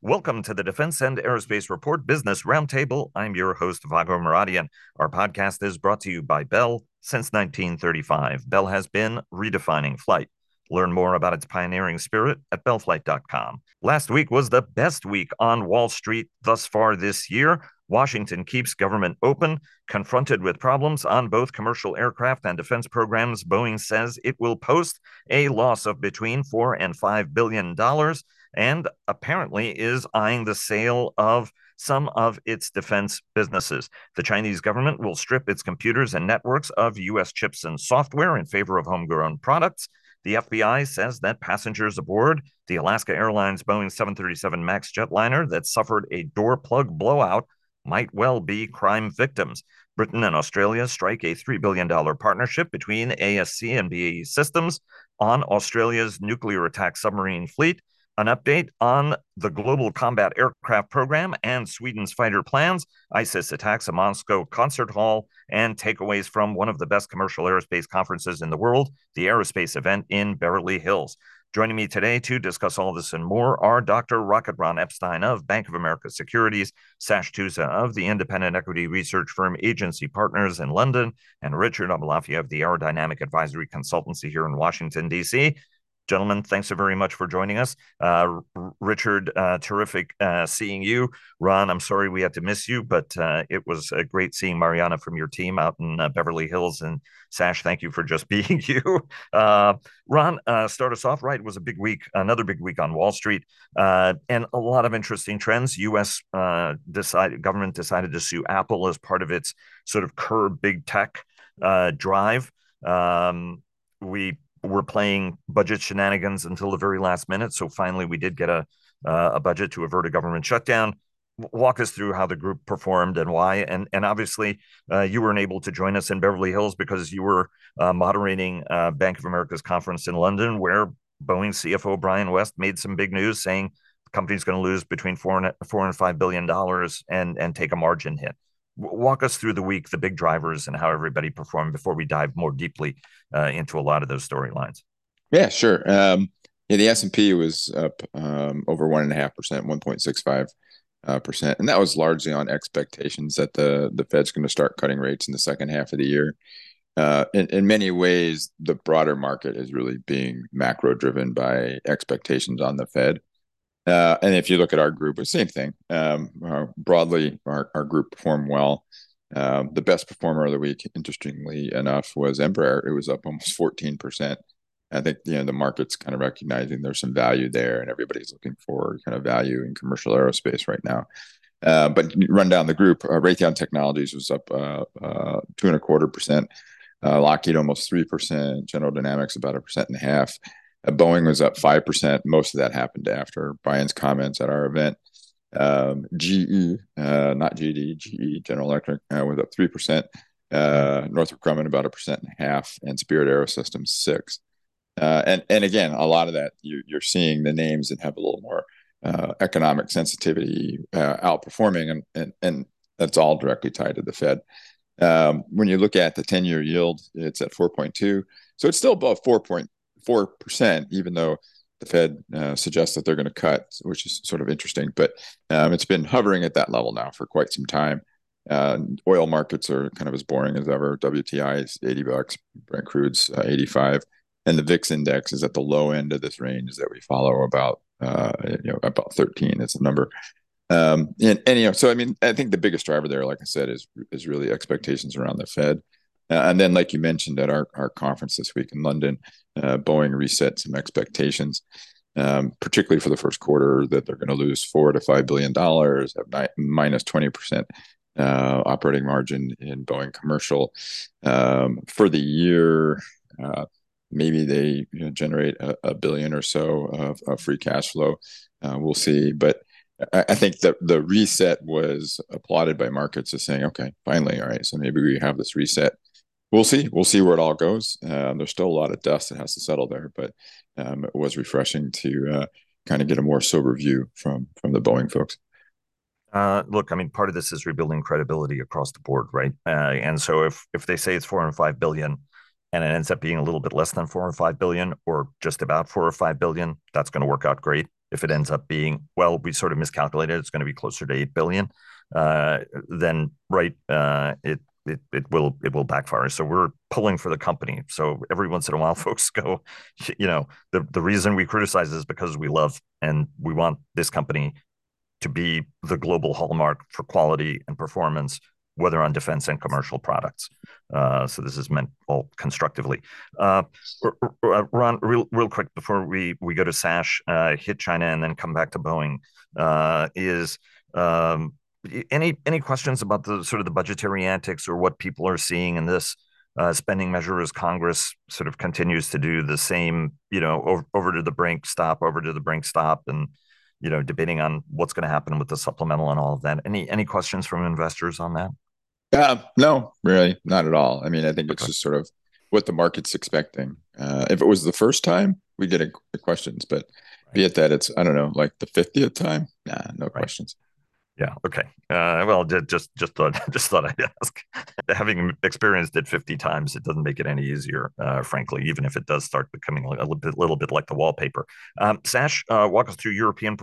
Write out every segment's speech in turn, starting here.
Welcome to the Defense and Aerospace Report Business Roundtable. I'm your host, Vago Muradian. Our podcast is brought to you by Bell since 1935. Bell has been redefining flight. Learn more about its pioneering spirit at bellflight.com. Last week was the best week on Wall Street thus far this year. Washington keeps government open. Confronted with problems on both commercial aircraft and defense programs, Boeing says it will post a loss of between $4 and $5 billion and apparently is eyeing the sale of some of its defense businesses. The Chinese government will strip its computers and networks of U.S. chips and software in favor of homegrown products. The FBI says that passengers aboard the Alaska Airlines Boeing 737 MAX jetliner that suffered a door plug blowout might well be crime victims. Britain and Australia strike a $3 billion partnership between ASC and BAE Systems on Australia's nuclear attack submarine fleet. An update on the Global Combat Aircraft Program and Sweden's fighter plans, ISIS attacks a Moscow concert hall, and takeaways from one of the best commercial aerospace conferences in the world, the Aerospace event in Beverly Hills. Joining me today to discuss all this and more are Dr. Rocket Ron Epstein of Bank of America Securities, Sash Tusa of the independent equity research firm Agency Partners in London, and Richard Aboulafia of the Aerodynamic Advisory Consultancy here in Washington, D.C. Gentlemen, thanks so very much for joining us. Richard, terrific seeing you. Ron, I'm sorry we had to miss you, but it was great seeing Mariana from your team out in Beverly Hills. And Sash, thank you for just being you. Ron, start us off right. It was a big week, another big week on Wall Street, and a lot of interesting trends. U.S. Government decided to sue Apple as part of its sort of curb big tech drive. We were playing budget shenanigans until the very last minute. So finally, we did get a budget to avert a government shutdown. Walk us through how the group performed and why. And obviously, you weren't able to join us in Beverly Hills because you were moderating Bank of America's conference in London, where Boeing CFO Brian West made some big news saying the company's going to lose between $4 and $5 billion and take a margin hit. Walk us through the week, the big drivers, and how everybody performed before we dive more deeply into a lot of those storylines. Yeah, sure. The S&P was up over 1.5%, 1.65%, and that was largely on expectations that the Fed's going to start cutting rates in the second half of the year. In many ways, the broader market is really being macro driven by expectations on the Fed. And if you look at our group, it's the same thing. Broadly, our group performed well. The best performer of the week, interestingly enough, was Embraer. It was up almost 14%. I think the market's kind of recognizing there's some value there, and everybody's looking for kind of value in commercial aerospace right now. But run down the group, Raytheon Technologies was up 2.25%. Lockheed almost 3%. General Dynamics about 1.5%. Boeing was up 5%. Most of that happened after Brian's comments at our event. GE, not GD, GE, General Electric, was up 3%. Northrop Grumman about 1.5%, and Spirit AeroSystems 6%. And again, a lot of that you're seeing the names that have a little more economic sensitivity outperforming, and that's all directly tied to the Fed. When you look at the 10-year yield, it's at 4.2, so it's still above 4%, even though the Fed suggests that they're going to cut, which is sort of interesting. But it's been hovering at that level now for quite some time. Oil markets are kind of as boring as ever. WTI is $80, Brent crude's 85, and the VIX index is at the low end of this range that we follow, about 13. It's a number. So I mean, I think the biggest driver there, like I said, is really expectations around the Fed. And then, like you mentioned at our conference this week in London, Boeing reset some expectations, particularly for the first quarter, that they're going to lose $4 to $5 billion, have minus 20% operating margin in Boeing Commercial. For the year, maybe they generate a billion or so of free cash flow. We'll see. But I think that the reset was applauded by markets as saying, okay, finally, all right, so maybe we have this reset. We'll see where it all goes. There's still a lot of dust that has to settle there, but it was refreshing to kind of get a more sober view from the Boeing folks. Look, I mean, part of this is rebuilding credibility across the board, right? And so if they say it's $4 and $5 billion, and it ends up being a little bit less than $4 or $5 billion, or just about $4 or $5 billion, that's going to work out great. if it ends up being, well, we sort of miscalculated, it's going to be closer to 8 billion, then it will backfire. So we're pulling for the company. So every once in a while, folks go, the reason we criticize is because we love and we want this company to be the global hallmark for quality and performance, whether on defense and commercial products. So this is meant all constructively. Ron, real quick before we go to Sash, hit China and then come back to Boeing, is any questions about the sort of the budgetary antics or what people are seeing in this spending measure as Congress sort of continues to do the same, over to the brink, stop, over to the brink, stop, and debating on what's going to happen with the supplemental and all of that. Any questions from investors on that? No, really, not at all. I mean, I think it's just sort of what the market's expecting. If it was the first time, we get questions, but be it that it's, I don't know, like the 50th time, no questions. Yeah. Okay. Well, just thought I'd ask. Having experienced it 50 times, it doesn't make it any easier, frankly, even if it does start becoming a little bit like the wallpaper. Sash, walk us through European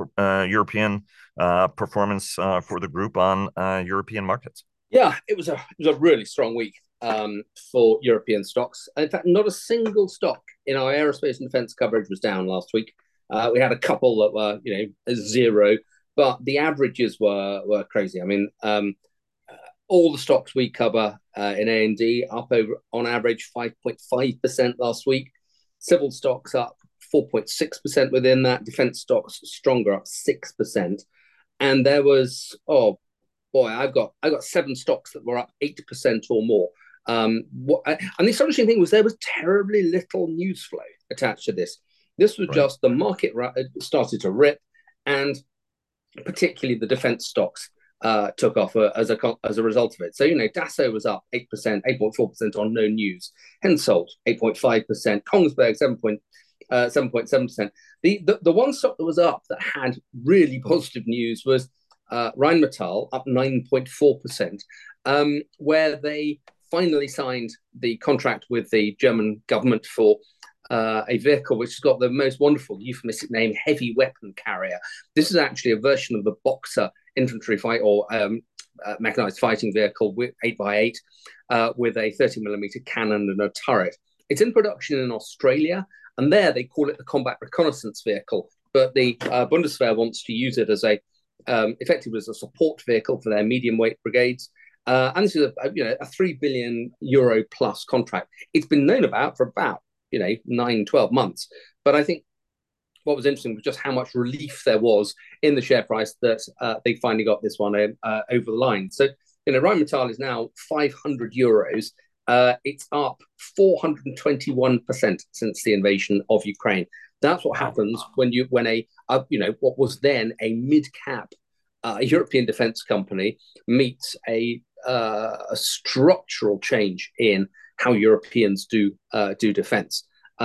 performance for the group on European markets. Yeah, it was a really strong week for European stocks. In fact, not a single stock in our aerospace and defense coverage was down last week. We had a couple that were, zero, but the averages were crazy. I mean, all the stocks we cover in A&D up over on average 5.5% last week. Civil stocks up 4.6% within that. Defense stocks stronger, up 6%. And there was, oh boy, I got 7 stocks that were up 8% or more. And the astonishing thing was there was terribly little news flow attached to this. This was just the market started to rip, and particularly the defense stocks took off as a result of it. So, Dassault was up 8%, 8.4% on no news. Hensoldt, 8.5%. Kongsberg, 7.7%. The one stock that was up that had really positive news was Rheinmetall, up 9.4%, where they finally signed the contract with the German government for a vehicle which has got the most wonderful euphemistic name, heavy weapon carrier. This is actually a version of the Boxer infantry fight or mechanized fighting vehicle with 8x8 with a 30mm cannon and a turret. It's in production in Australia, and there they call it the combat reconnaissance vehicle, but the Bundeswehr wants to use it as effectively as a support vehicle for their medium weight brigades. And this is a 3 billion euro plus contract. It's been known about for about 9-12 months, but I think what was interesting was just how much relief there was in the share price that they finally got this one over the line. So Rheinmetall is now 500 euros. It's up 421% since the invasion of Ukraine. That's what happens when what was then a mid-cap European defense company meets a structural change in how Europeans do defense.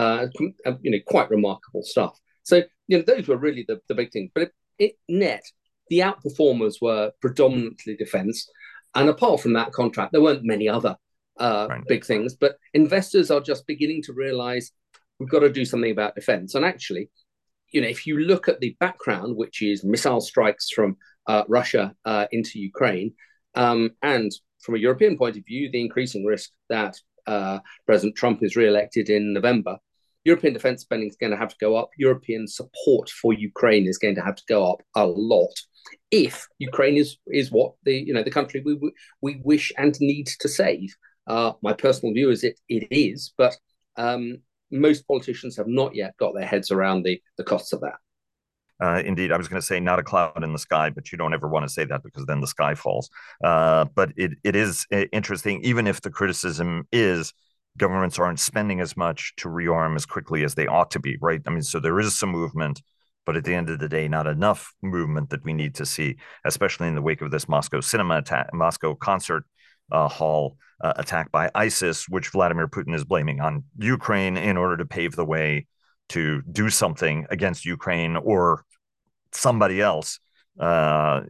Quite remarkable stuff. So those were really the big things. But net, the outperformers were predominantly defense, and apart from that contract, there weren't many other big things. But investors are just beginning to realize we've got to do something about defense. And actually, if you look at the background, which is missile strikes from Russia into Ukraine, and from a European point of view, the increasing risk that President Trump is re-elected in November, European defense spending is going to have to go up. European support for Ukraine is going to have to go up a lot if Ukraine is what the country we wish and need to save. My personal view is it is, but most politicians have not yet got their heads around the costs of that. Indeed, I was going to say not a cloud in the sky, but you don't ever want to say that because then the sky falls. But it is interesting, even if the criticism is governments aren't spending as much to rearm as quickly as they ought to be, right? I mean, so there is some movement, but at the end of the day, not enough movement that we need to see, especially in the wake of this Moscow concert hall attack by ISIS, which Vladimir Putin is blaming on Ukraine in order to pave the way to do something against Ukraine or somebody else, as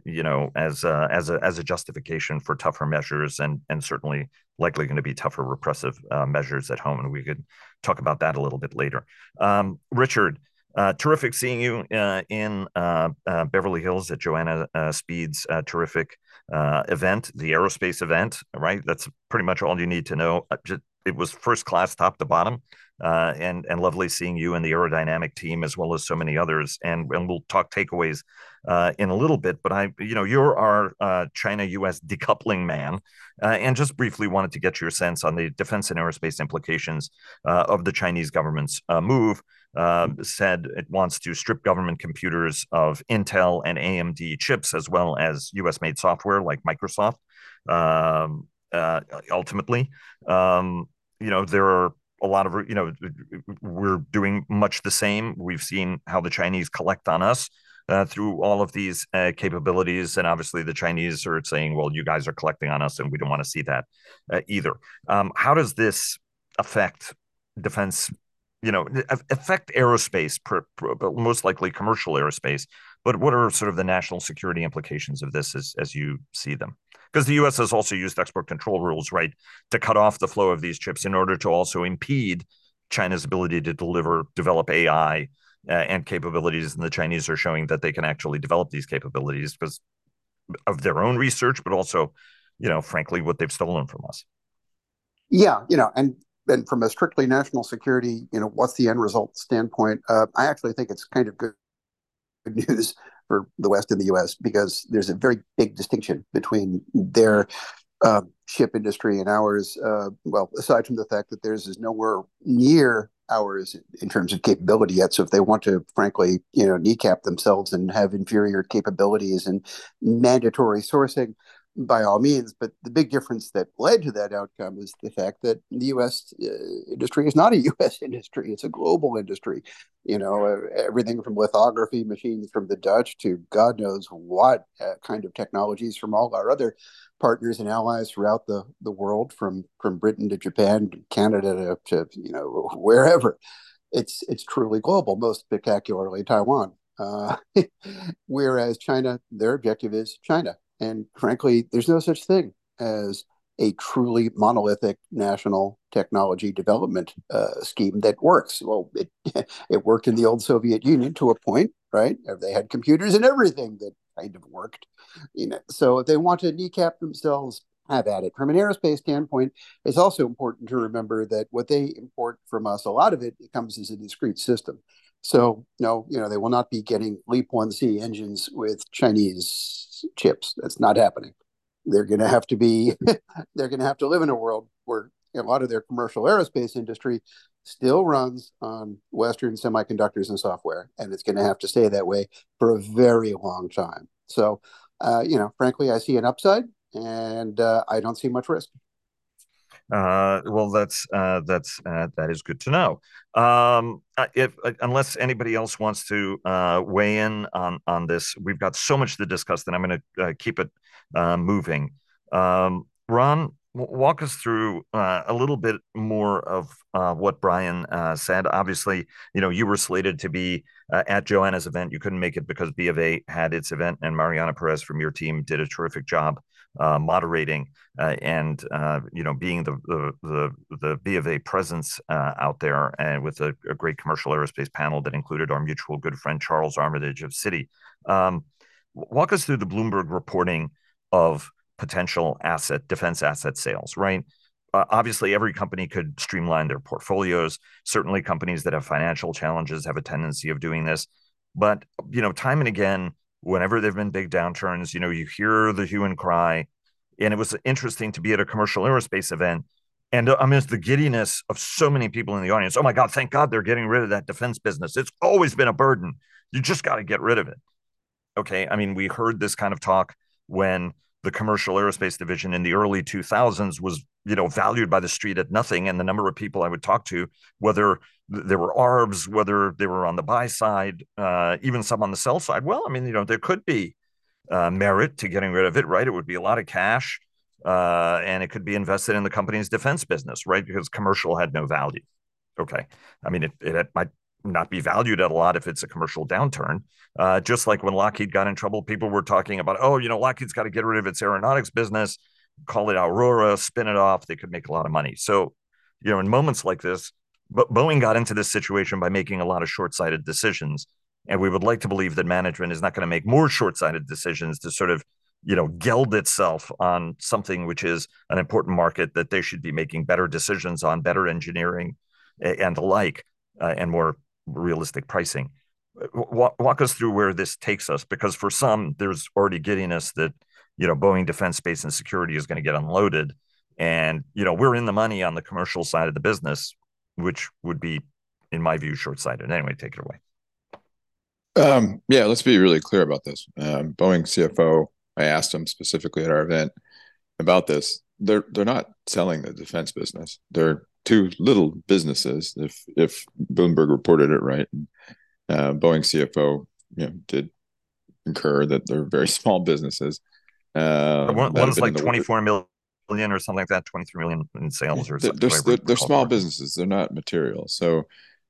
a justification for tougher measures and certainly likely going to be tougher repressive measures at home. And we could talk about that a little bit later. Richard, Terrific seeing you in Beverly Hills at Joanna Speed's terrific event, the aerospace event, right? That's pretty much all you need to know. It was first class, top to bottom, and lovely seeing you and the aerodynamic team as well as so many others. And we'll talk takeaways in a little bit. But you're our China-U.S. decoupling man, and just briefly wanted to get your sense on the defense and aerospace implications of the Chinese government's move. Said it wants to strip government computers of Intel and AMD chips, as well as US-made software like Microsoft. Ultimately, there are a lot of, we're doing much the same. We've seen how the Chinese collect on us through all of these capabilities. And obviously the Chinese are saying, well, you guys are collecting on us and we don't want to see that either. How does this affect defense, affect aerospace, most likely commercial aerospace? But what are sort of the national security implications of this as you see them? Because the U.S. has also used export control rules, right, to cut off the flow of these chips in order to also impede China's ability to develop AI and capabilities. And the Chinese are showing that they can actually develop these capabilities because of their own research, but also, frankly, what they've stolen from us. Yeah, and from a strictly national security, what's the end result standpoint? I actually think it's kind of good news for the West and the U.S. because there's a very big distinction between their chip industry and ours. Well, aside from the fact that theirs is nowhere near ours in terms of capability yet. So if they want to, frankly, kneecap themselves and have inferior capabilities and mandatory sourcing, by all means. But the big difference that led to that outcome is the fact that the U.S. Industry is not a U.S. industry. It's a global industry. Everything from lithography machines from the Dutch to God knows what kind of technologies from all our other partners and allies throughout the world, from Britain to Japan, to Canada to wherever. It's truly global, most spectacularly Taiwan. Whereas China, their objective is China. And frankly, there's no such thing as a truly monolithic national technology development scheme that works. Well, it worked in the old Soviet Union to a point, right? They had computers and everything that kind of worked. So if they want to kneecap themselves, have at it. From an aerospace standpoint, it's also important to remember that what they import from us, a lot of it comes as a discrete system. So no, they will not be getting LEAP 1C engines with Chinese chips. That's not happening. They're going to have to live in a world where a lot of their commercial aerospace industry still runs on Western semiconductors and software, and it's going to have to stay that way for a very long time. So, frankly, I see an upside, and I don't see much risk. Well, that is good to know. Unless anybody else wants to weigh in on this, we've got so much to discuss that I'm going to keep it moving. Ron, walk us through a little bit more of what Brian said. Obviously, you were slated to be at Joanna's event. You couldn't make it because B of A had its event, and Mariana Perez from your team did a terrific job moderating and being the B of A presence out there, and with a great commercial aerospace panel that included our mutual good friend Charles Armitage of Citi. Walk us through the Bloomberg reporting of potential defense asset sales, right? Obviously, every company could streamline their portfolios. Certainly, companies that have financial challenges have a tendency of doing this. But, time and again, whenever there have been big downturns, you hear the hue and cry. And it was interesting to be at a commercial aerospace event. And amidst the giddiness of so many people in the audience, oh my God, thank God they're getting rid of that defense business. It's always been a burden. You just got to get rid of it. Okay. I mean, we heard this kind of talk when the commercial aerospace division in the early 2000s was, valued by the street at nothing. And the number of people I would talk to, whether there were ARBs, whether they were on the buy side, even some on the sell side. Well, I mean, there could be merit to getting rid of it, right? It would be a lot of cash, and it could be invested in the company's defense business, right? Because commercial had no value. Okay. I mean, it might not be valued at a lot if it's a commercial downturn. Just like when Lockheed got in trouble, people were talking about, Lockheed's got to get rid of its aeronautics business, call it Aurora, spin it off. They could make a lot of money. So, in moments like this, But Boeing got into this situation by making a lot of short-sighted decisions, and we would like to believe that management is not going to make more short-sighted decisions to sort of, geld itself on something which is an important market that they should be making better decisions on, better engineering, and the like, and more realistic pricing. Walk us through where this takes us, because for some, there's already giddiness that Boeing Defense, Space, and Security is going to get unloaded, and we're in the money on the commercial side of the business, which would be, in my view, short-sighted. Anyway, take it away. Yeah, let's be really clear about this. Boeing CFO, I asked him specifically at our event about this. They're not selling the defense business. They're two little businesses, if Bloomberg reported it right. Boeing CFO, did concur that they're very small businesses. One's like 24 million or something like that, 23 million in sales or something. They're small businesses. They're not material. So,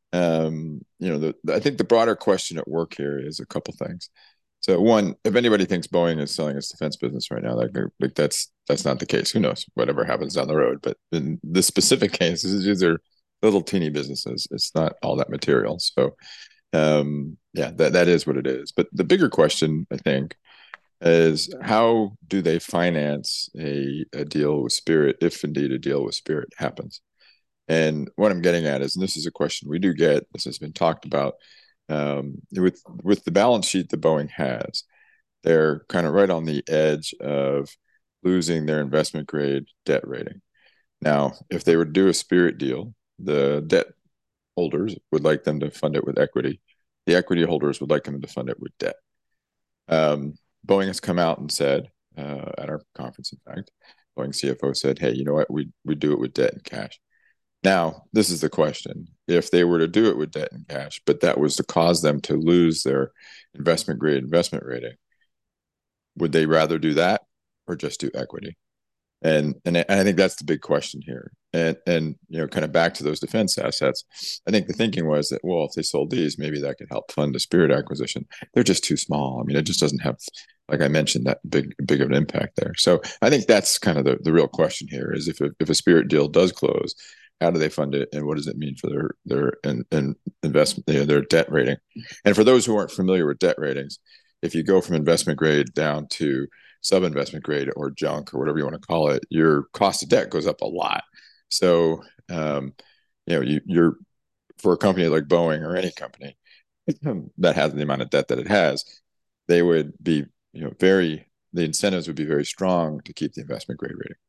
I think the broader question at work here is a couple things. So one, if anybody thinks Boeing is selling its defense business right now, like that's not the case. Who knows? Whatever happens down the road. But in this specific case, these are little teeny businesses. It's not all that material. So, that is what it is. But the bigger question, I think, is how do they finance a deal with Spirit, if indeed a deal with Spirit happens? And what I'm getting at is, and this is a question we do get, this has been talked about, with the balance sheet that Boeing has, they're kind of right on the edge of losing their investment grade debt rating. Now, if they were to do a Spirit deal, the debt holders would like them to fund it with equity. The equity holders would like them to fund it with debt. Boeing has come out and said, at our conference, in fact, Boeing CFO said, hey, you know what, we do it with debt and cash. Now, this is the question. If they were to do it with debt and cash, but that was to cause them to lose their investment grade investment rating, would they rather do that or just do equity? And I think that's the big question here. And kind of back to those defense assets, I think the thinking was that, well, if they sold these, maybe that could help fund a Spirit acquisition. They're just too small. I mean, it just doesn't have, like I mentioned, that big of an impact there. So I think that's kind of the real question here is if a Spirit deal does close, how do they fund it, and what does it mean for their investment, their debt rating? And for those who aren't familiar with debt ratings, if you go from investment grade down to sub-investment grade or junk or whatever you want to call it, your cost of debt goes up a lot. So, you're for a company like Boeing or any company that has the amount of debt that it has, they would be, the incentives would be very strong to keep the investment grade rating.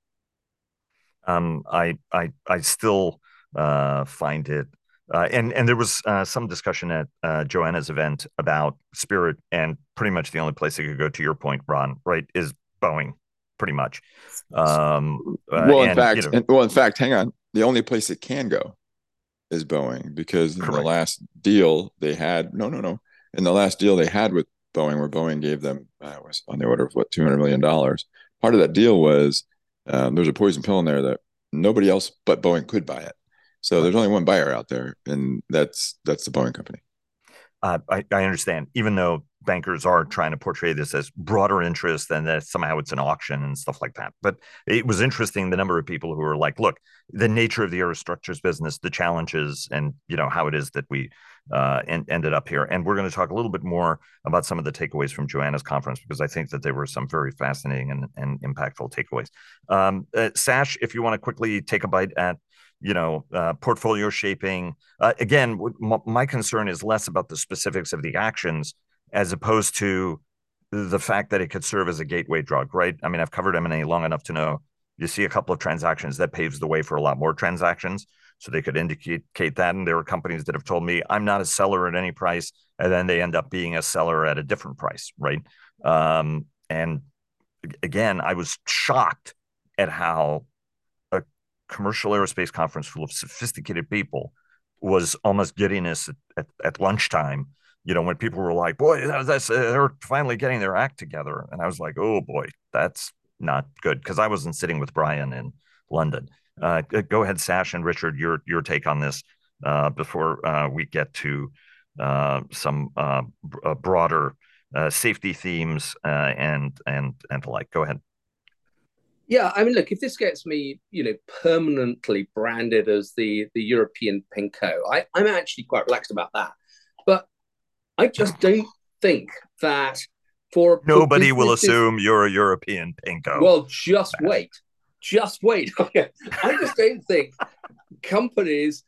I still find it, and there was some discussion at Joanna's event about Spirit, and pretty much the only place it could go, to your point, Ron, right, is Boeing, pretty much. In fact, hang on. The only place it can go is Boeing, because in the last deal they had, in the last deal they had with Boeing, where Boeing gave them, was on the order of $200 million. Part of that deal was there's a poison pill in there that nobody else but Boeing could buy it. So there's only one buyer out there, and that's the Boeing company. I understand, even though bankers are trying to portray this as broader interest and that somehow it's an auction and stuff like that. But it was interesting, the number of people who were like, look, the nature of the aerostructures business, the challenges, and how it is that we ended up here. And we're going to talk a little bit more about some of the takeaways from Joanna's conference, because I think that there were some very fascinating and impactful takeaways. Sash, if you want to quickly take a bite at portfolio shaping. Again, my concern is less about the specifics of the actions as opposed to the fact that it could serve as a gateway drug, right? I mean, I've covered M&A long enough to know you see a couple of transactions that paves the way for a lot more transactions. So they could indicate that. And there are companies that have told me, I'm not a seller at any price. And then they end up being a seller at a different price, right? And again, I was shocked at how a commercial aerospace conference full of sophisticated people was almost giddiness at lunchtime. When people were like, boy, they're finally getting their act together. And I was like, oh boy, that's not good, because I wasn't sitting with Brian in London. Go ahead, Sash and Richard, your take on this before we get to some broader safety themes and the like. Go ahead. Yeah, I mean, look, if this gets me, permanently branded as the European pinko, I'm actually quite relaxed about that. But I just don't think that for Nobody will businesses, assume you're a European pinko. well, just wait. I just don't think companies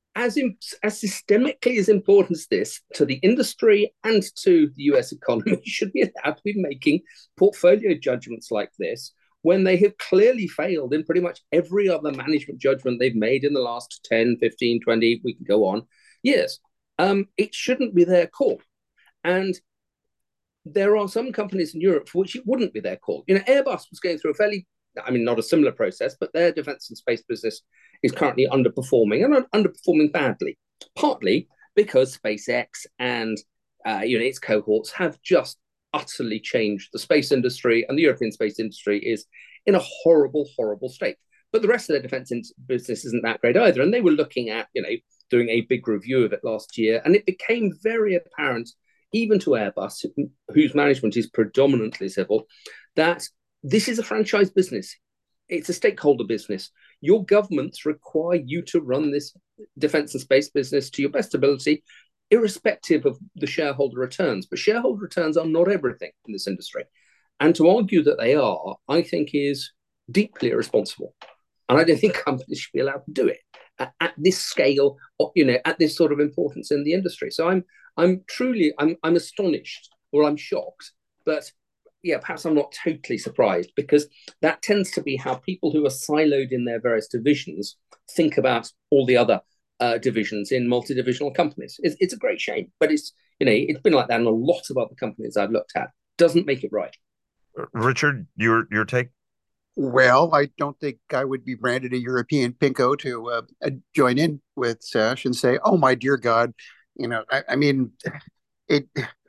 as systemically as important as this to the industry and to the US economy should be allowed to be making portfolio judgments like this when they have clearly failed in pretty much every other management judgment they've made in the last 10, 15, 20, we can go on, years. It shouldn't be their call. And there are some companies in Europe for which it wouldn't be their call. Airbus was going through not a similar process, but their defense and space business is currently underperforming and underperforming badly, partly because SpaceX and its cohorts have just utterly changed the space industry, and the European space industry is in a horrible, horrible state. But the rest of their defense business isn't that great either. And they were looking at, doing a big review of it last year, and it became very apparent, even to Airbus, whose management is predominantly civil, that this is a franchise business. It's a stakeholder business. Your governments require you to run this defense and space business to your best ability, irrespective of the shareholder returns. But shareholder returns are not everything in this industry. And to argue that they are, I think, is deeply irresponsible. And I don't think companies should be allowed to do it at this scale, at this sort of importance in the industry. So I'm astonished, or I'm shocked, but yeah, perhaps I'm not totally surprised, because that tends to be how people who are siloed in their various divisions think about all the other divisions in multi-divisional companies. It's a great shame, but it's been like that in a lot of other companies I've looked at. Doesn't make it right. Richard, your take? Well, I don't think I would be branded a European pinko to join in with Sash and say, "Oh my dear God," I mean, it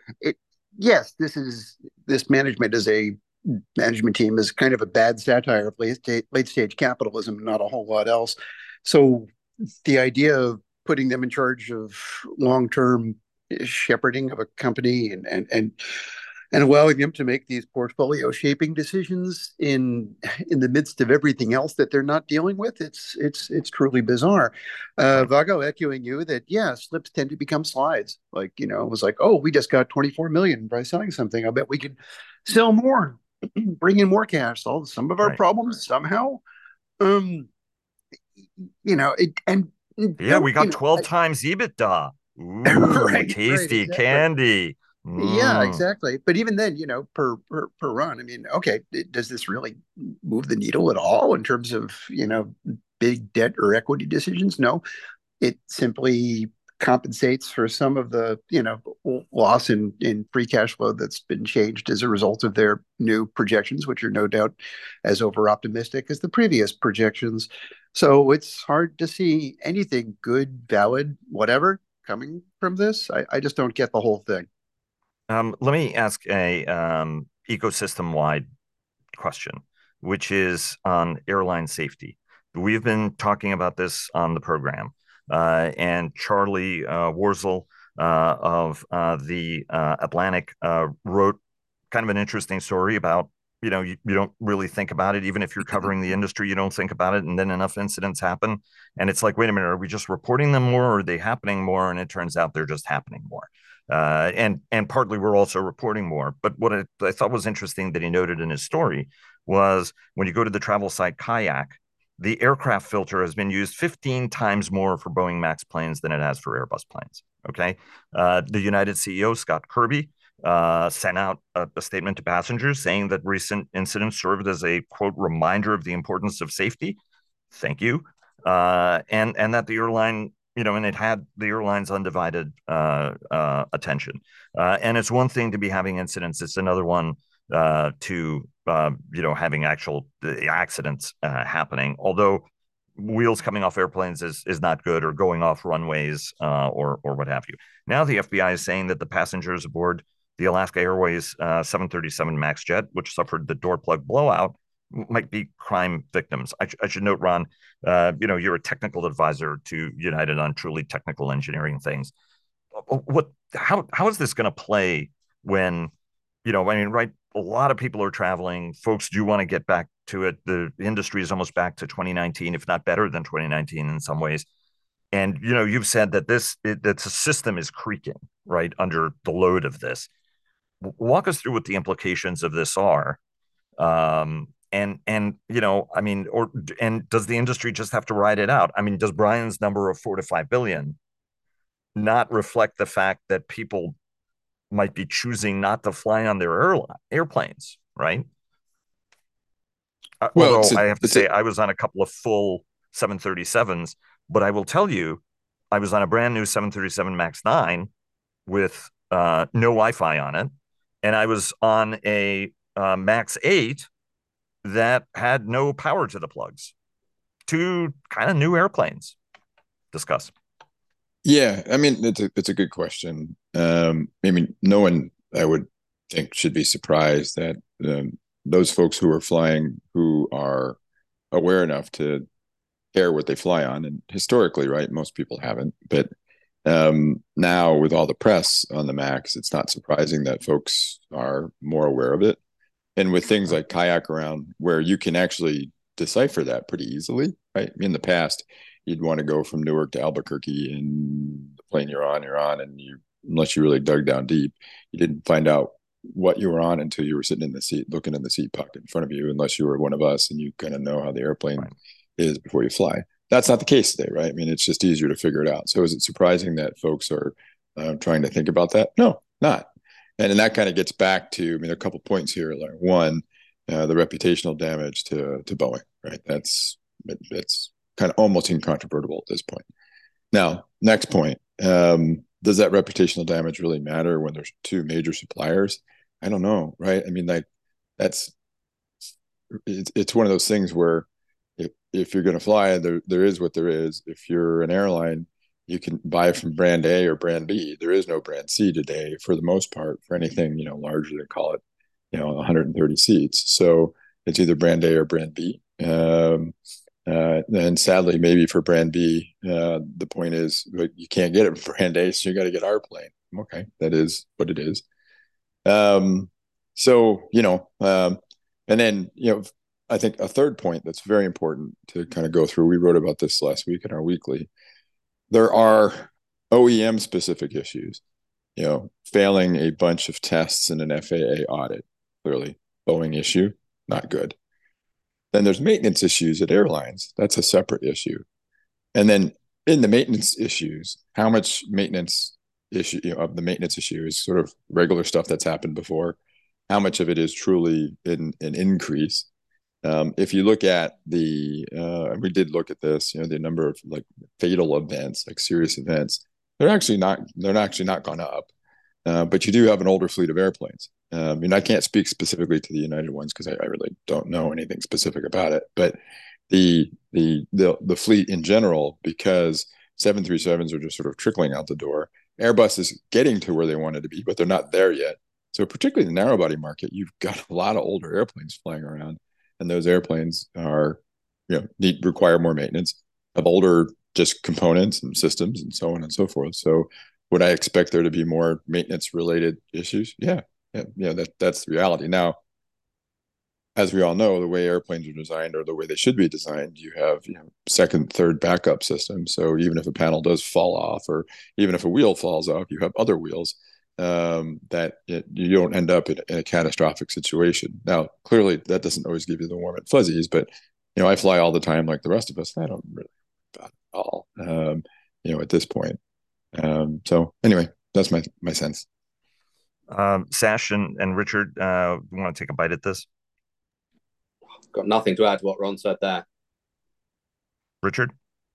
yes, this management team is kind of a bad satire of late stage capitalism, not a whole lot else. So the idea of putting them in charge of long term shepherding of a company and allowing them to make these portfolio shaping decisions in the midst of everything else that they're not dealing with, it's truly bizarre. Vago, echoing you that slips tend to become slides. Like, it was like, oh, we just got 24 million by selling something. I bet we could sell more, bring in more cash, solve some of our problems somehow. We got 12 times EBITDA. Ooh, right, tasty exactly. Candy. Yeah, exactly. But even then, per run, I mean, okay, does this really move the needle at all in terms of, big debt or equity decisions? No, it simply compensates for some of the, loss in free cash flow that's been changed as a result of their new projections, which are no doubt as over optimistic as the previous projections. So it's hard to see anything good, valid, whatever coming from this. I just don't get the whole thing. Let me ask a ecosystem-wide question, which is on airline safety. We've been talking about this on the program, and Charlie Warzel of the Atlantic wrote kind of an interesting story about, you don't really think about it. Even if you're covering the industry, you don't think about it. And then enough incidents happen. And it's like, wait a minute, are we just reporting them more, or are they happening more? And it turns out they're just happening more. And partly we're also reporting more. But what I thought was interesting that he noted in his story was when you go to the travel site Kayak, the aircraft filter has been used 15 times more for Boeing MAX planes than it has for Airbus planes. Okay. The United CEO, Scott Kirby, sent out a statement to passengers saying that recent incidents served as a, quote, reminder of the importance of safety. Thank you. And that the airline, and it had the airline's undivided attention. And it's one thing to be having incidents. It's another one to, having actual accidents happening. Although wheels coming off airplanes is not good, or going off runways or what have you. Now the FBI is saying that the passengers aboard the Alaska Airways 737 MAX jet, which suffered the door plug blowout, might be crime victims. I should note, Ron, you're a technical advisor to United on truly technical engineering things. How is this going to play when I mean, right, a lot of people are traveling. Folks do want to get back to it. The industry is almost back to 2019, if not better than 2019 in some ways. And you've said that that the system is creaking, right, under the load of this. Walk us through what the implications of this are. And I mean, and does the industry just have to ride it out? I mean, does Brian's number of 4 to 5 billion not reflect the fact that people might be choosing not to fly on their airplanes, right? Well, Although I have to say, I was on a couple of full 737s, but I will tell you, I was on a brand new 737 MAX 9 with no Wi-Fi on it, and I was on a MAX 8 that had no power to the plugs. Two kind of new airplanes. Discuss. Yeah, I mean, it's a good question. I mean, no one, I would think, should be surprised that those folks who are flying, who are aware enough to care what they fly on, and historically, right, most people haven't, but now with all the press on the MAX, it's not surprising that folks are more aware of it. And with things like Kayak Around, where you can actually decipher that pretty easily, right? In the past, you'd want to go from Newark to Albuquerque, and the plane you're on, and unless you really dug down deep, you didn't find out what you were on until you were sitting in the seat, looking in the seat pocket in front of you, unless you were one of us and you kind of know how the airplane is before you fly. That's not the case today, right? I mean, it's just easier to figure it out. So is it surprising that folks are trying to think about that? No, not. And that kind of gets back to, I mean, a couple points here. Like one, the reputational damage to Boeing, right? That's kind of almost incontrovertible at this point. Now, next point, does that reputational damage really matter when there's two major suppliers? I don't know, right? I mean, like it's one of those things where if you're going to fly, there is what there is. If you're an airline, you can buy from brand A or brand B. There is no brand C today for the most part for anything, larger than, call it, 130 seats. So it's either brand A or brand B. And sadly, maybe for brand B, the point is you can't get it from brand A, so you got to get our plane. Okay, that is what it is. So, and then, I think a third point that's very important to kind of go through, we wrote about this last week in our weekly. There are OEM specific issues, failing a bunch of tests in an FAA audit, clearly Boeing issue, not good. Then there's maintenance issues at airlines. That's a separate issue. And then in the maintenance issues, how much maintenance issue of the maintenance issue is sort of regular stuff that's happened before? How much of it is truly an increase? If you look at we did look at this, the number of like fatal events, like serious events, they're actually not gone up. But you do have an older fleet of airplanes. I can't speak specifically to the United ones because I really don't know anything specific about it. But the fleet in general, because 737s are just sort of trickling out the door. Airbus is getting to where they wanted to be, but they're not there yet. So particularly in the narrow body market, you've got a lot of older airplanes flying around, and those airplanes are, require more maintenance, have older just components and systems and so on and so forth. So would I expect there to be more maintenance related issues? Yeah. That's the reality. Now, as we all know, the way airplanes are designed, or the way they should be designed, you have second, third backup systems. So even if a panel does fall off, or even if a wheel falls off, you have other wheels that you don't end up in a catastrophic situation. Now, clearly, that doesn't always give you the warm and fuzzies, but I fly all the time like the rest of us. I don't really about it at all. At this point. So anyway, that's my sense. Sash and Richard, want to take a bite at this? Got nothing to add to what Ron said there. Richard?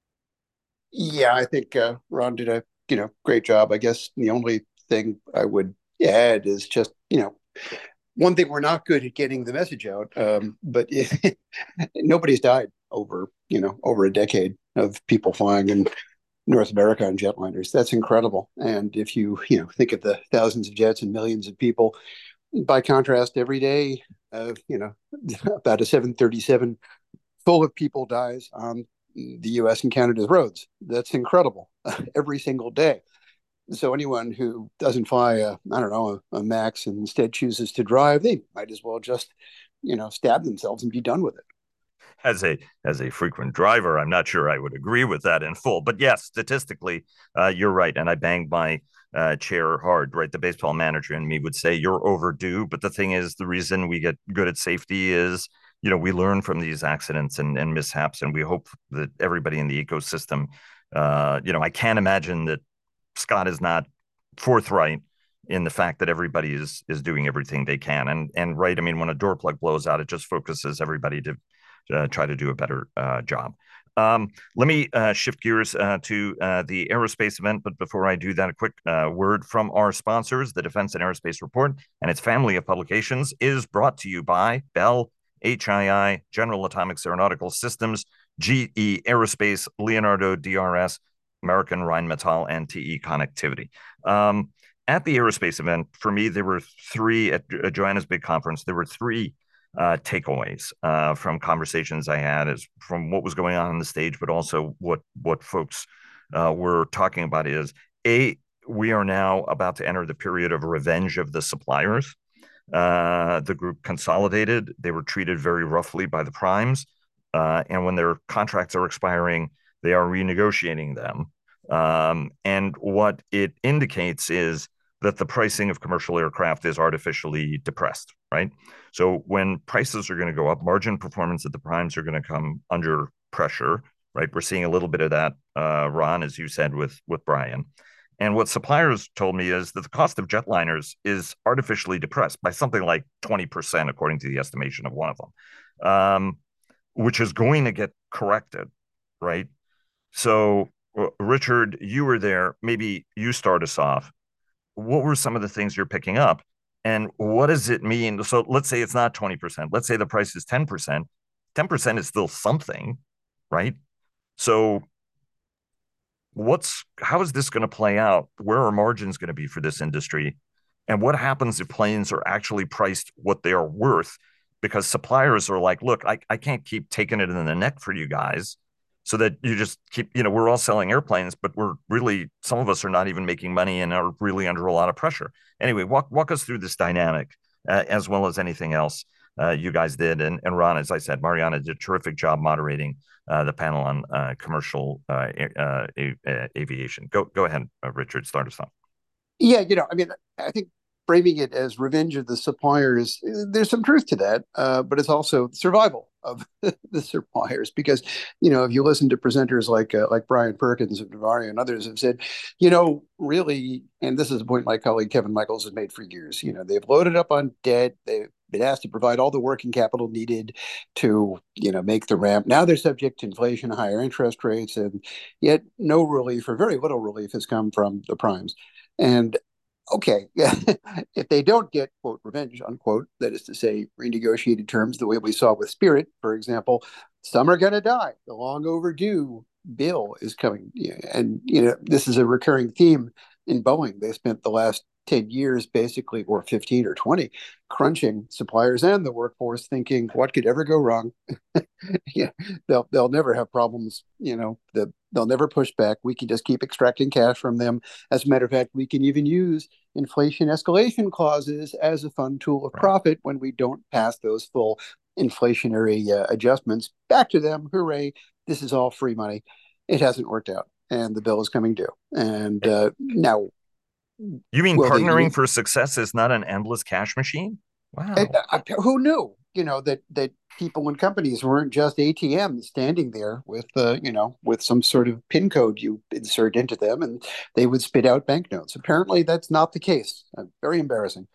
Yeah, I think Ron did a great job. I guess the only thing I would add is just one thing, we're not good at getting the message out, but nobody's died over a decade of people flying in North America on jetliners. That's incredible. And if you think of the thousands of jets and millions of people, by contrast, every day, about a 737 full of people dies on the U.S. and Canada's roads. That's incredible. Every single day. So anyone who doesn't fly I don't know, a Max and instead chooses to drive, they might as well just, stab themselves and be done with it. As a frequent driver, I'm not sure I would agree with that in full. But yes, statistically, you're right. And I banged my chair hard, right? The baseball manager and me would say you're overdue. But the thing is, the reason we get good at safety is, we learn from these accidents and mishaps, and we hope that everybody in the ecosystem, I can't imagine that Scott is not forthright in the fact that everybody is doing everything they can. And right, I mean, when a door plug blows out, it just focuses everybody to try to do a better job. Let me shift gears to the aerospace event. But before I do that, a quick word from our sponsors. The Defense and Aerospace Report and its family of publications is brought to you by Bell, HII, General Atomics Aeronautical Systems, GE Aerospace, Leonardo DRS, American Rheinmetall, and TE Connectivity. At the aerospace event, for me, there were three, at Joanna's big conference, there were three takeaways from conversations I had, as from what was going on the stage, but also what folks were talking about is, we are now about to enter the period of revenge of the suppliers. The group consolidated. They were treated very roughly by the primes. And when their contracts are expiring, they are renegotiating them. And what it indicates is that the pricing of commercial aircraft is artificially depressed, right? So when prices are going to go up, margin performance at the primes are going to come under pressure, right? We're seeing a little bit of that, Ron, as you said, with Brian. And what suppliers told me is that the cost of jetliners is artificially depressed by something like 20%, according to the estimation of one of them, which is going to get corrected, right? So, Richard, you were there. Maybe you start us off. What were some of the things you're picking up? And what does it mean? So let's say it's not 20%. Let's say the price is 10%. 10% is still something, right? So how is this going to play out? Where are margins going to be for this industry? And what happens if planes are actually priced what they are worth? Because suppliers are like, look, I can't keep taking it in the neck for you guys, so that you just keep, we're all selling airplanes, but some of us are not even making money and are really under a lot of pressure. Anyway, walk us through this dynamic, as well as anything else you guys did. And Ron, as I said, Mariana did a terrific job moderating the panel on commercial aviation. Go ahead, Richard, start us off. Yeah, I mean, I think framing it as revenge of the suppliers, there's some truth to that, but it's also survival of the suppliers, because if you listen to presenters like Brian Perkins of Navaria and others have said, really, and this is a point my colleague Kevin Michaels has made for years, they've loaded up on debt, they've been asked to provide all the working capital needed to make the ramp. Now they're subject to inflation, higher interest rates, and yet no relief, or very little relief, has come from the primes. And okay, if they don't get, quote, revenge, unquote, that is to say, renegotiated terms the way we saw with Spirit, for example, some are going to die. The long overdue bill is coming. And, this is a recurring theme in Boeing. They spent the last 10 years basically, or 15 or 20, crunching suppliers and the workforce, thinking what could ever go wrong. Yeah, they'll never have problems. They'll never push back. We can just keep extracting cash from them. As a matter of fact, we can even use inflation escalation clauses as a fun tool of profit when we don't pass those full inflationary adjustments back to them. Hooray! This is all free money. It hasn't worked out, and the bill is coming due. And now, you mean partnering for success is not an endless cash machine? Wow. Who knew, that people and companies weren't just ATMs standing there with, with some sort of PIN code you insert into them and they would spit out banknotes. Apparently that's not the case. Very embarrassing.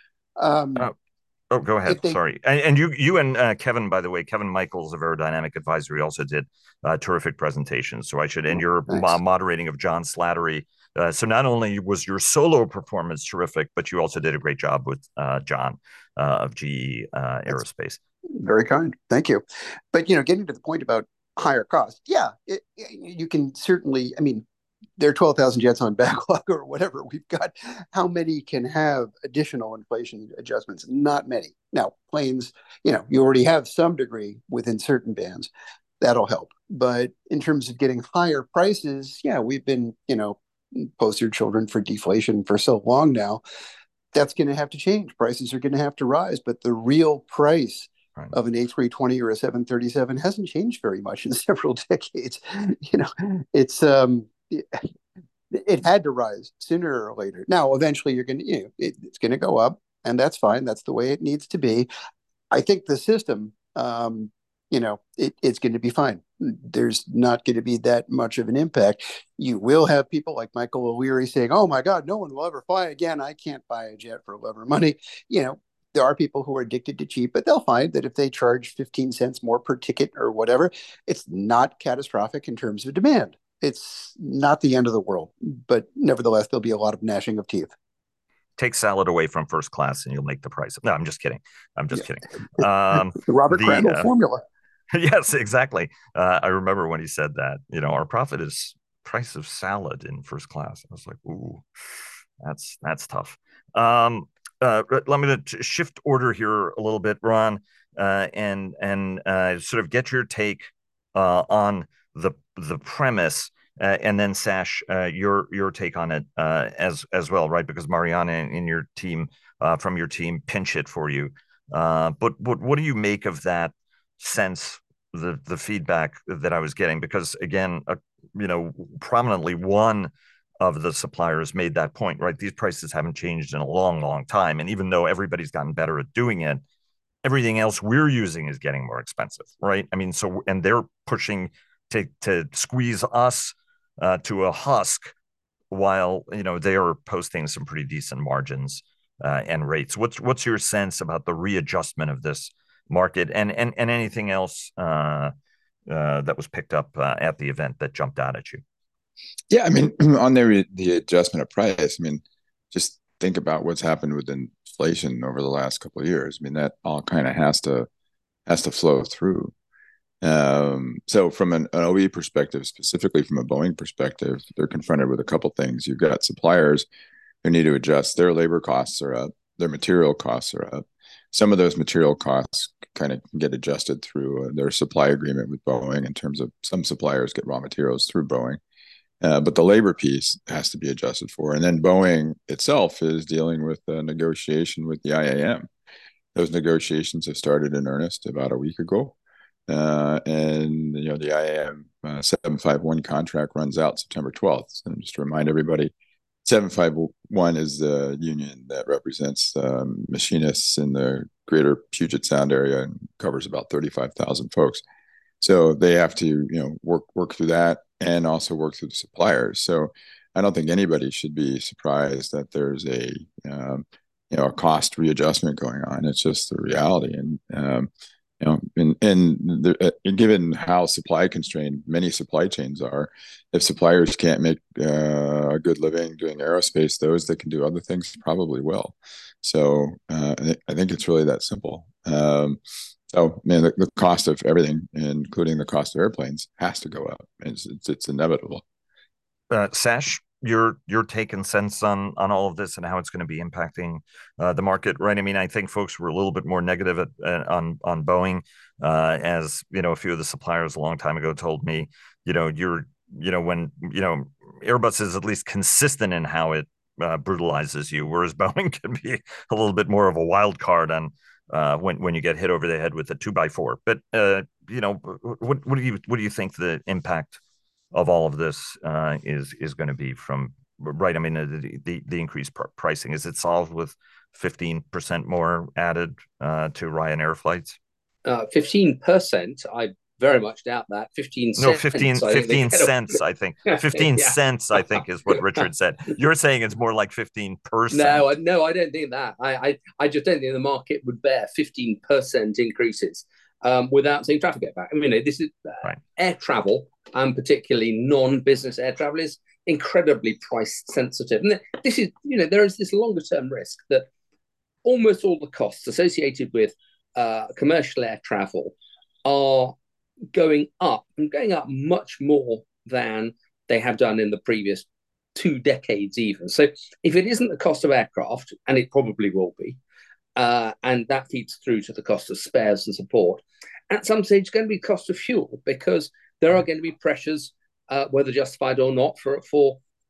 Go ahead. Sorry. And you and Kevin, by the way, Kevin Michaels of Aerodynamic Advisory also did terrific presentations. So I should end your moderating of John Slattery. So not only was your solo performance terrific, but you also did a great job with John of GE Aerospace. Very kind. Thank you. But, getting to the point about higher cost, you can certainly, I mean, there are 12,000 jets on backlog or whatever we've got. How many can have additional inflation adjustments? Not many. Now, planes, you already have some degree within certain bands. That'll help. But in terms of getting higher prices, we've been, poster children for deflation for so long now. That's going to have to change. Prices are going to have to rise, but the real price of an A320 or a 737 hasn't changed very much in several decades. It's it had to rise sooner or later. Now, eventually, you're going to, it's going to go up, and that's fine. That's the way it needs to be. I think the system, it's going to be fine. There's not going to be that much of an impact. You will have people like Michael O'Leary saying, "Oh my God, no one will ever fly again. I can't buy a jet for love or money." There are people who are addicted to cheap, but they'll find that if they charge 15 cents more per ticket or whatever, it's not catastrophic in terms of demand. It's not the end of the world, but nevertheless, there'll be a lot of gnashing of teeth. Take salad away from first class and you'll make the price. No, I'm just kidding. Kidding. The Robert Crandall formula. Yes, exactly. I remember when he said that, our profit is price of salad in first class. I was like, ooh, that's tough. Let me shift order here a little bit, Ron, and sort of get your take on the premise, and then Sash, your take on it as well, right? Because Mariana in your team, from your team, pinch it for you. But what do you make of that sense, the feedback that I was getting? Because again, prominently one of the suppliers made that point, right? These prices haven't changed in a long, long time. And even though everybody's gotten better at doing it, everything else we're using is getting more expensive, right? I mean, and they're pushing to squeeze us to a husk while, they are posting some pretty decent margins and rates. What's your sense about the readjustment of this market and anything else that was picked up at the event that jumped out at you? Yeah, I mean, on the adjustment of price, I mean, just think about what's happened with inflation over the last couple of years. I mean, that all kind of has to flow through. So from an OE perspective, specifically from a Boeing perspective, they're confronted with a couple things. You've got suppliers who need to adjust. Their labor costs are up. Their material costs are up. Some of those material costs kind of get adjusted through their supply agreement with Boeing, in terms of some suppliers get raw materials through Boeing. But the labor piece has to be adjusted for. And then Boeing itself is dealing with a negotiation with the IAM. Those negotiations have started in earnest about a week ago. And the IAM 751 contract runs out September 12th. And just to remind everybody, 751 is the union that represents machinists in the greater Puget Sound area and covers about 35,000 folks. So they have to work through that and also work through the suppliers. So I don't think anybody should be surprised that there's a cost readjustment going on. It's just the reality. And given how supply constrained many supply chains are, if suppliers can't make a good living doing aerospace, those that can do other things probably will. So I think it's really that simple. So, man, the cost of everything, including the cost of airplanes, has to go up. It's inevitable. Sash, your take and sense on all of this and how it's going to be impacting the market, right? I mean, I think folks were a little bit more negative on Boeing, as a few of the suppliers a long time ago told me, when Airbus is at least consistent in how it brutalizes you, whereas Boeing can be a little bit more of a wild card on when you get hit over the head with a 2x4. But what do you think the impact of all of this is going to be from, right? I mean, the increased pricing, is it solved with 15% more added to Ryanair flights? 15%, I very much doubt that. 15 cents. No, 15 cents, I think. 15 Yeah. cents, I think, is what Richard said. You're saying it's more like 15%. No, I don't think that. I just don't think the market would bear 15% increases without seeing traffic get back. I mean, this is right. Air travel, and particularly non-business air travel, is incredibly price sensitive. And this is, there is this longer term risk that almost all the costs associated with commercial air travel are going up much more than they have done in the previous 2 decades even. So if it isn't the cost of aircraft, and it probably will be, and that feeds through to the cost of spares and support, at some stage it's going to be cost of fuel, because there are going to be pressures, whether justified or not, for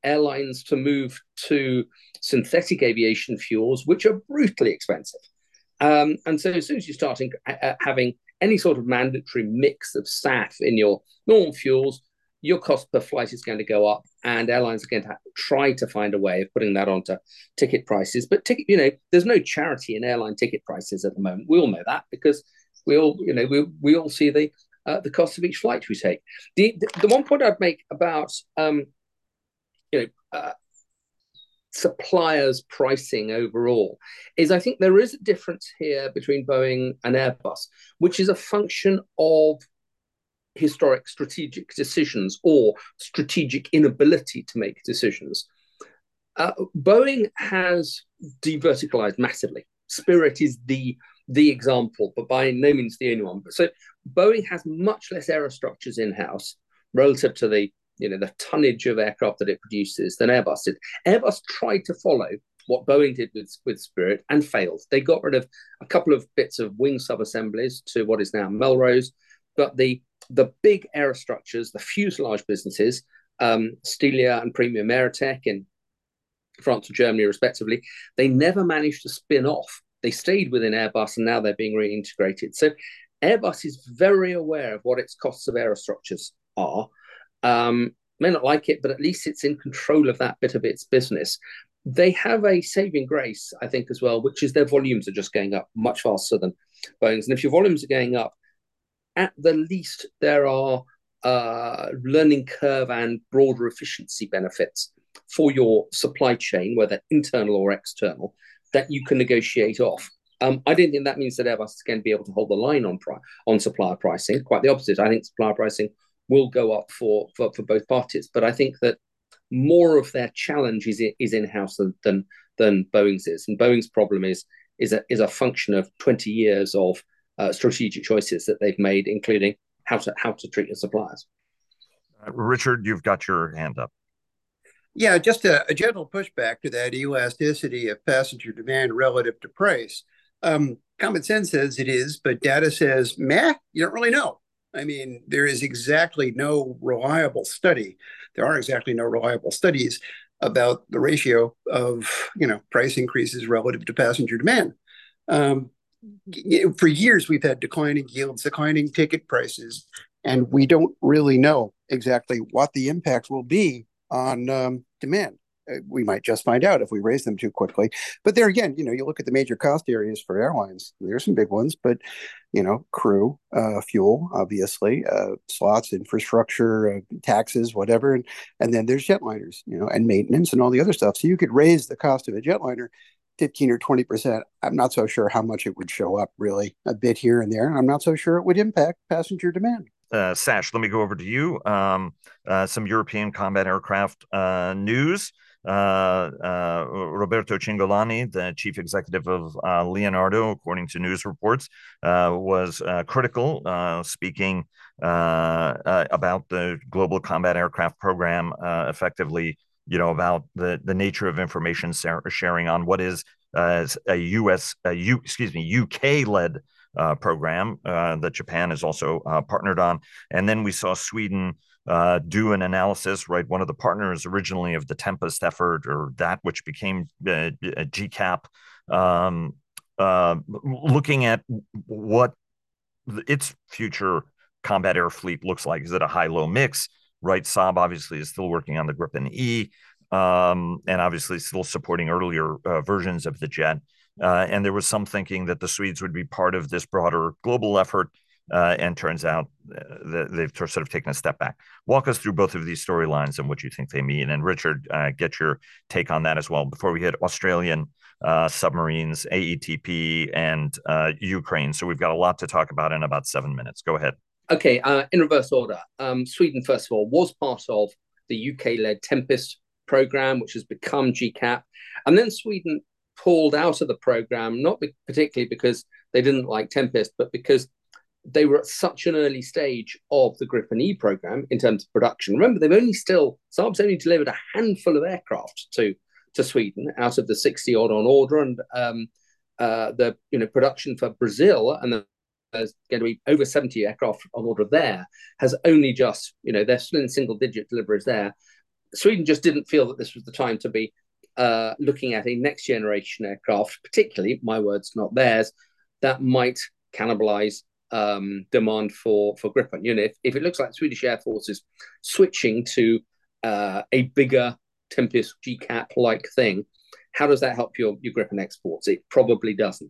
airlines to move to synthetic aviation fuels, which are brutally expensive. And so as soon as you start having any sort of mandatory mix of SAF in your normal fuels, your cost per flight is going to go up, and airlines are going to have to try to find a way of putting that onto ticket prices. But there's no charity in airline ticket prices at the moment. We all know that because we all see the cost of each flight we take. The one point I'd make about suppliers pricing overall is I think there is a difference here between Boeing and Airbus, which is a function of historic strategic decisions or strategic inability to make decisions. Boeing has deverticalized massively. Spirit is the example, but by no means the only one. So Boeing has much less aerostructures in-house relative to the tonnage of aircraft that it produces than Airbus did. Airbus tried to follow what Boeing did with Spirit and failed. They got rid of a couple of bits of wing sub-assemblies to what is now Melrose, but the big aerostructures, the fuselage businesses, Stelia and Premium Aerotech in France and Germany respectively, they never managed to spin off. They stayed within Airbus, and now they're being reintegrated. So Airbus is very aware of what its costs of aerostructures are. May not like it, but at least it's in control of that bit of its business. They have a saving grace, I think, as well, which is their volumes are just going up much faster than Boeing's. And if your volumes are going up, at the least there are learning curve and broader efficiency benefits for your supply chain, whether internal or external, that you can negotiate off. I don't think that means that Airbus is going to be able to hold the line on supplier pricing. Quite the opposite. I think supplier pricing will go up for both parties. But I think that more of their challenge is in-house than Boeing's is. And Boeing's problem is a function of 20 years of strategic choices that they've made, including how to treat your suppliers. Richard, you've got your hand up. Yeah, just a gentle pushback to that elasticity of passenger demand relative to price. Common sense says it is, but data says, meh, you don't really know. I mean, there is exactly no reliable study. There are exactly no reliable studies about the ratio of, price increases relative to passenger demand. For years, we've had declining yields, declining ticket prices, and we don't really know exactly what the impact will be on demand. We might just find out if we raise them too quickly. But there again, you look at the major cost areas for airlines. There's some big ones, but crew, fuel, obviously, slots, infrastructure, taxes, whatever, and then there's jetliners, and maintenance and all the other stuff. So you could raise the cost of a jetliner 15 or 20%. I'm not so sure how much it would show up, really, a bit here and there. And I'm not so sure it would impact passenger demand. Sash, let me go over to you. Some European combat aircraft news. Roberto Cingolani, the chief executive of Leonardo, according to news reports, was critical, speaking about the global combat aircraft program, effectively, about the nature of information sharing on what is a UK-led program that Japan is also partnered on. And then we saw Sweden do an analysis, right? One of the partners originally of the Tempest effort, or that which became GCAP, looking at what its future combat air fleet looks like. Is it a high-low mix? Right, Saab obviously is still working on the Gripen E, and obviously still supporting earlier versions of the jet. And there was some thinking that the Swedes would be part of this broader global effort, and turns out that they've sort of taken a step back. Walk us through both of these storylines and what you think they mean. And Richard, get your take on that as well before we hit Australian submarines, AETP, and Ukraine. So we've got a lot to talk about in about 7 minutes. Go ahead. Okay, in reverse order. Sweden, first of all, was part of the UK-led Tempest program, which has become GCAP. And then Sweden pulled out of the program, not particularly because they didn't like Tempest, but because they were at such an early stage of the Gripen E program in terms of production. Remember, Saab's only delivered a handful of aircraft to Sweden out of the 60 odd on order, and the production for Brazil, and there's going to be over 70 aircraft on order there, has only just, they're still in single digit deliveries there. Sweden just didn't feel that this was the time to be looking at a next generation aircraft, particularly, my words, not theirs, that might cannibalize demand for Gripen. If it looks like the Swedish Air Force is switching to a bigger Tempest GCAP like thing, how does that help your Gripen exports? It probably doesn't.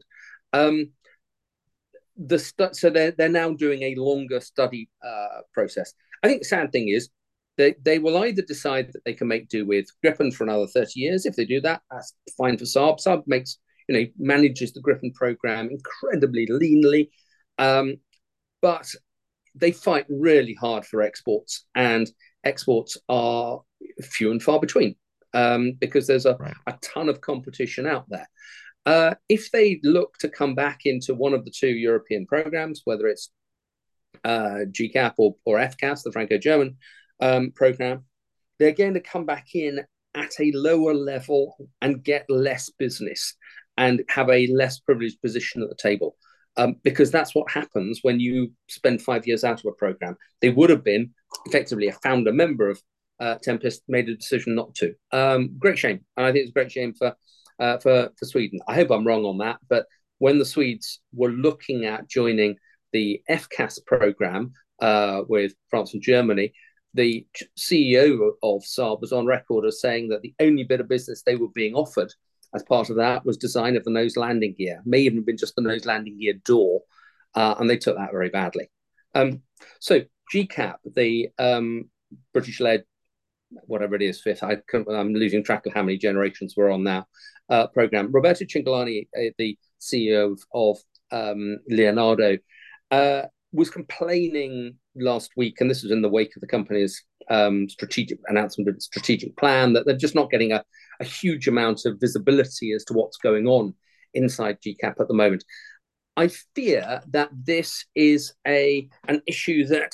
So they're now doing a longer study process. I think the sad thing is they will either decide that they can make do with Gripen for another 30 years. If they do that, that's fine for Saab. Saab manages the Gripen program incredibly leanly, but they fight really hard for exports, and exports are few and far between because there's a ton of competition out there. If they look to come back into one of the two European programs, whether it's GCAP or FCAS, the Franco-German program, they're going to come back in at a lower level and get less business and have a less privileged position at the table. Because that's what happens when you spend 5 years out of a program. They would have been effectively a founder member of Tempest, made a decision not to. Great shame. And I think it's a great shame for Sweden. I hope I'm wrong on that, but when the Swedes were looking at joining the FCAS program with France and Germany, the CEO of Saab was on record as saying that the only bit of business they were being offered as part of that was design of the nose landing gear. May even have been just the nose landing gear door, and they took that very badly. So GCAP, the British-led, whatever it is, fifth, I'm losing track of how many generations we're on now, program. Roberto Cingolani, the CEO of Leonardo, was complaining last week, and this was in the wake of the company's strategic announcement of its strategic plan, that they're just not getting a huge amount of visibility as to what's going on inside GCAP at the moment. I fear that this is an issue that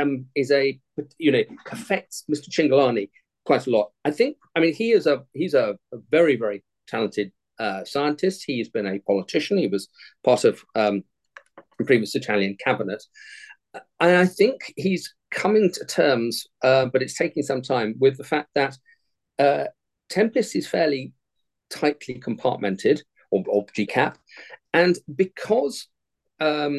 affects Mr. Cingolani quite a lot. He's a very, very talented scientist. He's been a politician. He was part of the previous Italian cabinet. And I think he's coming to terms, but it's taking some time, with the fact that Tempest is fairly tightly compartmented, or GCAP, and because the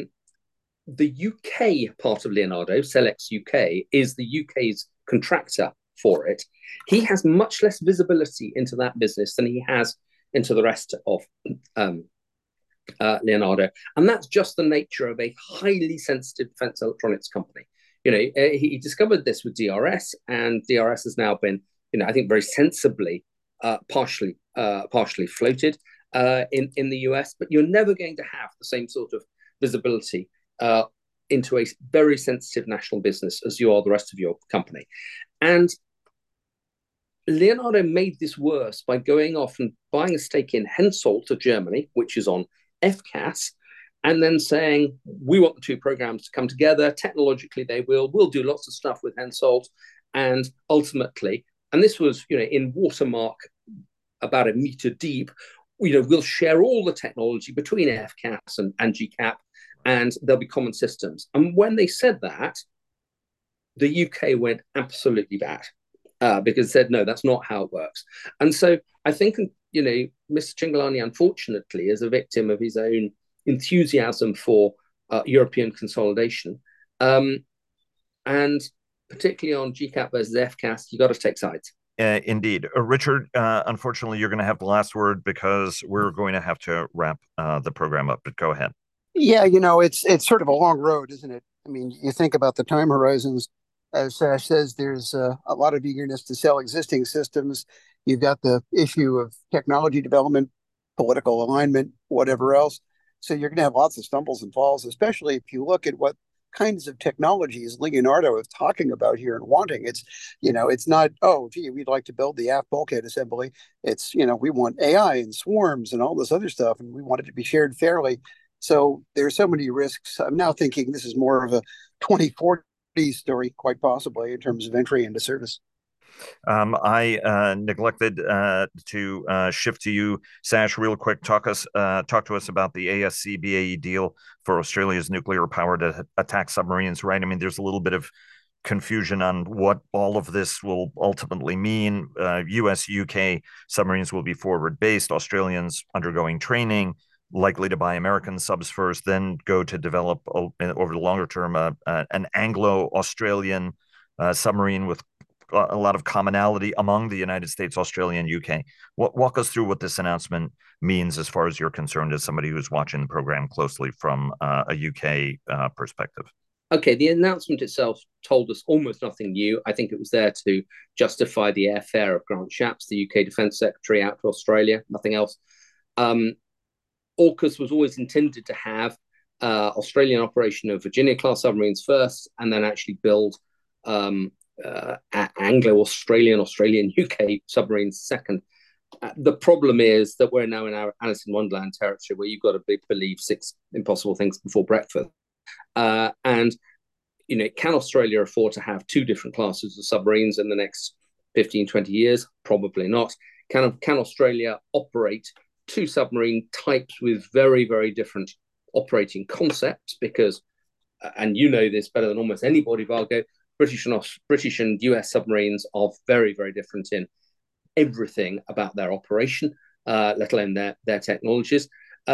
UK part of Leonardo, Selex UK, is the UK's contractor for it, he has much less visibility into that business than he has into the rest of Leonardo. And that's just the nature of a highly sensitive defense electronics company. He discovered this with DRS, and DRS has now been, I think very sensibly, partially floated in the US, but you're never going to have the same sort of visibility into a very sensitive national business as you are the rest of your company. And Leonardo made this worse by going off and buying a stake in Hensoldt of Germany, which is on FCAS, and then saying, we want the two programs to come together. Technologically, we'll do lots of stuff with Hensoldt. And ultimately, and this was, in watermark about a meter deep, we'll share all the technology between FCAS and GCAP, and there'll be common systems. And when they said that, the UK went absolutely bad because it said, no, that's not how it works. And so I think, Mr. Cingolani, unfortunately, is a victim of his own enthusiasm for European consolidation. And particularly on GCAP versus FCAS, you got to take sides. Indeed. Richard, unfortunately, you're going to have the last word because we're going to have to wrap the program up, but go ahead. Yeah, it's sort of a long road, isn't it? I mean, you think about the time horizons. As Sash says, there's a lot of eagerness to sell existing systems. You've got the issue of technology development, political alignment, whatever else. So you're going to have lots of stumbles and falls, especially if you look at what kinds of technologies Leonardo is talking about here and wanting. It's not, oh, gee, we'd like to build the aft bulkhead assembly. It's, we want AI and swarms and all this other stuff, and we want it to be shared fairly. So there's so many risks. I'm now thinking this is more of a 2040 story, quite possibly, in terms of entry into service. I neglected to shift to you, Sash, real quick. Talk to us about the ASC BAE deal for Australia's nuclear-powered attack submarines, right? I mean, there's a little bit of confusion on what all of this will ultimately mean. US, UK submarines will be forward based, Australians undergoing training, likely to buy American subs first, then go to develop over the longer term an Anglo-Australian submarine with a lot of commonality among the United States, Australia, and UK. Walk us through what this announcement means as far as you're concerned, as somebody who's watching the program closely from a UK perspective. Okay, the announcement itself told us almost nothing new. I think it was there to justify the airfare of Grant Shapps, the UK Defence Secretary, out to Australia, nothing else. AUKUS was always intended to have Australian operation of Virginia-class submarines first, and then actually build Anglo-Australian, Australian-UK submarines second. The problem is that we're now in our Alice in Wonderland territory, where you've got to believe 6 impossible things before breakfast. And can Australia afford to have 2 different classes of submarines in the next 15, 20 years? Probably not. Can Australia operate 2 submarine types with very, very different operating concepts? Because, and you know this better than almost anybody, Vago, British and US submarines are very, very different in everything about their operation, let alone their technologies.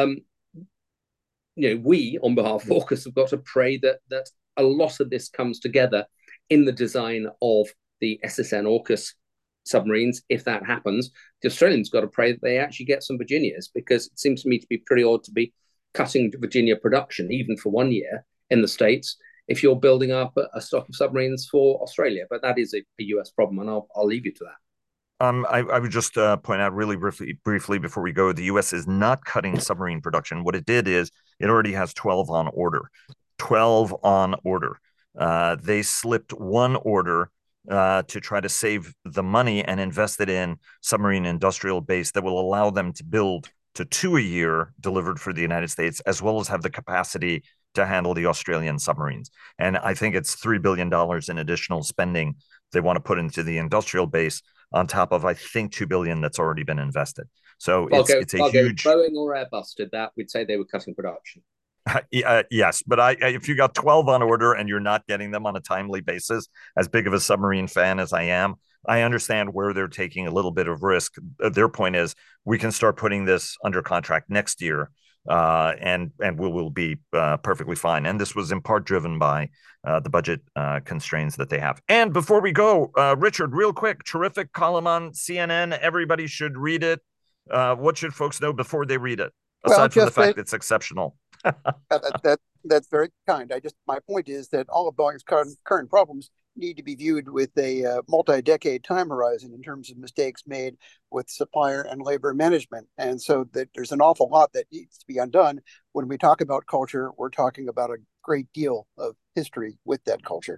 We, on behalf of AUKUS, have got to pray that a lot of this comes together in the design of the SSN-AUKUS submarines. If that happens, the Australians got to pray that they actually get some Virginias, because it seems to me to be pretty odd to be cutting Virginia production, even for 1 year in the States, if you're building up a stock of submarines for Australia. But that is a US problem, and I'll leave you to that. I would just point out really briefly before we go, the U.S. is not cutting submarine production. What it did is it already has 12 on order. 12 on order. They slipped one order to try to save the money and invest it in submarine industrial base that will allow them to build to 2 a year delivered for the United States, as well as have the capacity to handle the Australian submarines. And I think it's $3 billion in additional spending they want to put into the industrial base, on top of, I think, $2 billion that's already been invested. So it's a huge. Boeing or Airbus did that, we'd say they were cutting production. Yes, but if you got 12 on order and you're not getting them on a timely basis, as big of a submarine fan as I am, I understand where they're taking a little bit of risk. Their point is, we can start putting this under contract next year, and we will be perfectly fine. And this was in part driven by the budget constraints that they have. And before we go, Richard, real quick, terrific column on CNN. Everybody should read it. What should folks know before they read it, aside from the fact it's exceptional? That's very kind. My point is that all of Boeing's current problems need to be viewed with a multi-decade time horizon in terms of mistakes made with supplier and labor management. And so that there's an awful lot that needs to be undone. When we talk about culture, we're talking about a great deal of history with that culture.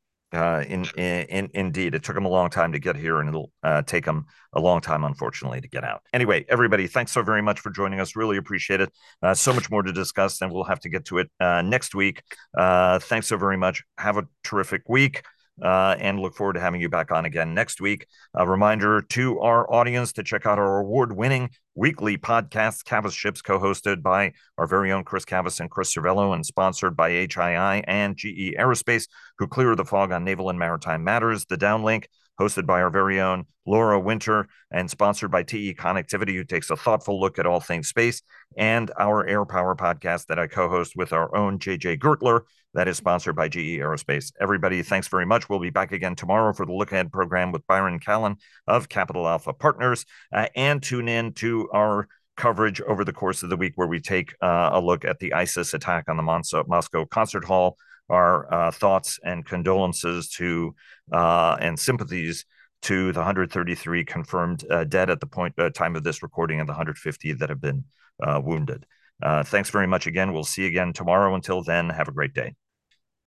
Indeed, it took them a long time to get here, and it'll take them a long time, unfortunately, to get out. Anyway, everybody, thanks so very much for joining us. Really appreciate it. So much more to discuss, and we'll have to get to it next week. Thanks so very much. Have a terrific week. And look forward to having you back on again next week. A reminder to our audience to check out our award-winning weekly podcast, Cavas Ships, co-hosted by our very own Chris Cavas and Chris Cervello, and sponsored by HII and GE Aerospace, who clear the fog on naval and maritime matters. The Downlink, hosted by our very own Laura Winter, and sponsored by TE Connectivity, who takes a thoughtful look at all things space, and our Air Power podcast that I co-host with our own JJ Gertler, that is sponsored by GE Aerospace. Everybody, thanks very much. We'll be back again tomorrow for the Look Ahead program with Byron Callan of Capital Alpha Partners, and tune in to our coverage over the course of the week, where we take a look at the ISIS attack on the Moscow Concert Hall. Our thoughts and condolences to and sympathies to the 133 confirmed dead at the time of this recording, and the 150 that have been wounded. Thanks very much again. We'll see you again tomorrow. Until then, have a great day.